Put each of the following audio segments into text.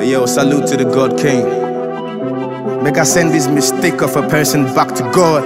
Yo, salute to the God King. Make I send this mistake of a person back to God.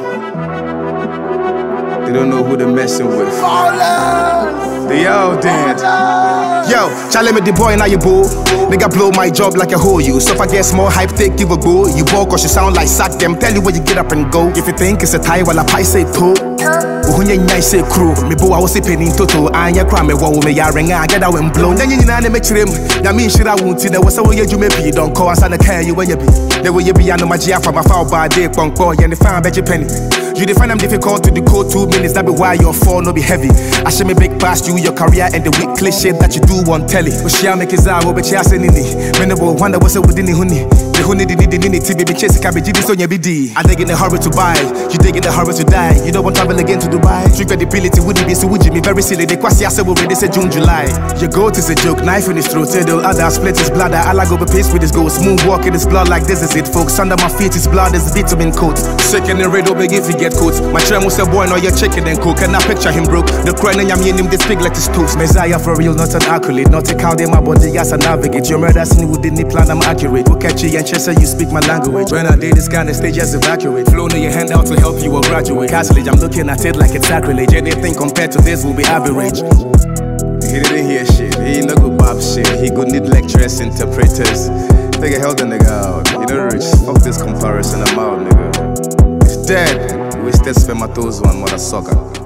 They don't know who they're messing with. They all dead. Yo, Charlie me the boy now you boo. Nigga blow my job like a hoe you. So if I get small hype, take give a go. You walk cause you sound like sack them. Tell you where you get up and go. If you think it's a tie, well a pie say po. Uhunya nyai say crew. Me bo I was sipping in toto. Anya cry me wow me ya ring I get out and blow. Then you na make trim. Ya mean shit I won't see. There was a way you may be. Don't call us and I care you where you be. The way you be I know my G from my foul by day. Punk boy and the fan bet you penny. You define them difficult to decode 2 minutes. That be why your fall no be heavy. I should me big past you, your career and the weak cliche that you do on telly. But she make his eye over chasing in it. Menable wonder what's up within the honey. The honey did TV be chasing cabbage. This on your BD. I dig in a hurry to buy. You dig in a hurry to die. You don't want to travel again to Dubai. True credibility wouldn't be so would you me very silly. The quasi say already say June, July. Your goat is a joke, knife in his throat. Say the other split his blood. I like over pace with his ghost. Smooth walk in his blood like this is it, folks. Under my feet his blood is vitamin coat. Second in red over if he get coats. My train was a boy, now you're chicken and coke. And I picture him broke. The crying and him this big like his toast. Messiah for real, not an accolade. Not a count in my body as I navigate. Your murder scene within the plan, I'm accurate. Look at you and Chester, you speak my language. When I did this kind of stage, just evacuate. Flow on your hand out to help you or graduate. Castlage, I'm looking at it like it's sacrilege. Anything compared to this will be average. He didn't hear shit. He ain't no good bop shit. He could need lecturers, interpreters. Figure hell the nigga out. You know rich. Fuck this comparison, I'm out, nigga. It's dead. Wasted spermatozoa, mother sucker.